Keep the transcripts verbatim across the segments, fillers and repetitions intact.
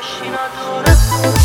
برگشتی نداره.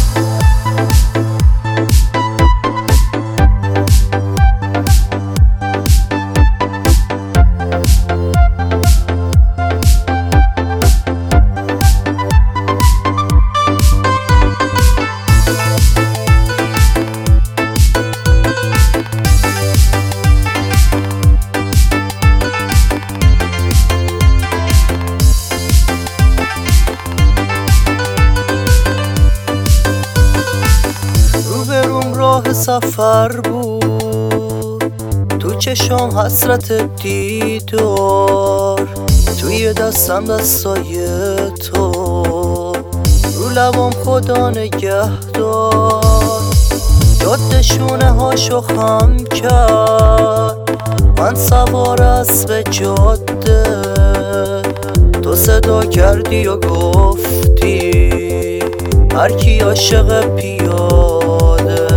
راه سفر بود تو چشم حسرت دیدار، توی دستم دستای تو، رو لبام خدا نگهدار. جاده شونه هاشو خم کرد، من سوار اسب جاده، تو صدا کردی و گفتی هر کی عاشق پیاده،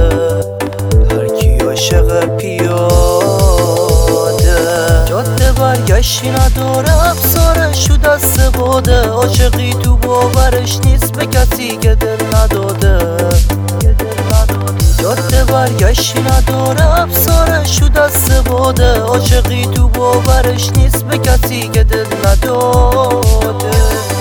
عاشق پیاده. جاده برگشتی نداره، افسارشو دست باده، عاشقی تو باورش نیست به کسی که دل نداده. جاده برگشتی نداره، افسارشو دست باده، عاشقی تو باورش نیست به کسی که دل نداده.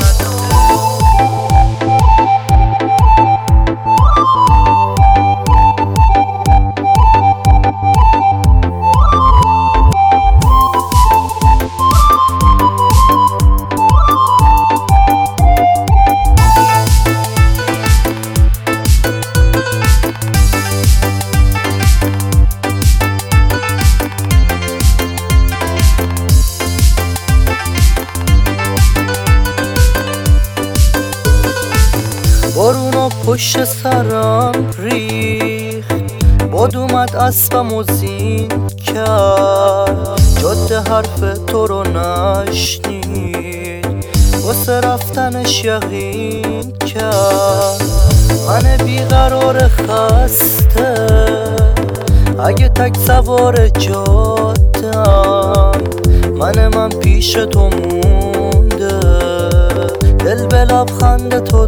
بارونا پشت سرم ریخت، باد اومد اسبم و زین کرد، جاده حرف تو رو نشنید، واسه رفتنش یقین کرد. من بیقرار خسته اگه تک سوار جادم، من من پیش تو مونده، دل به لبخند تو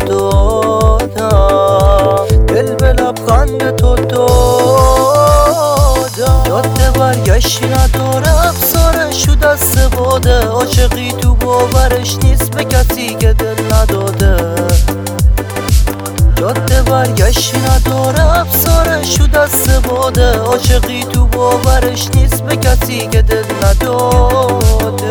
دادم، دل به لبخند تو دادم. جاده برگشتی نداره، افسارشو دست باده، عاشقی تو باورش نیست به کسی که دل نداده. جاده برگشتی نداره، افسارشو دست باده، عاشقی تو باورش نیست به کسی که دل نداده.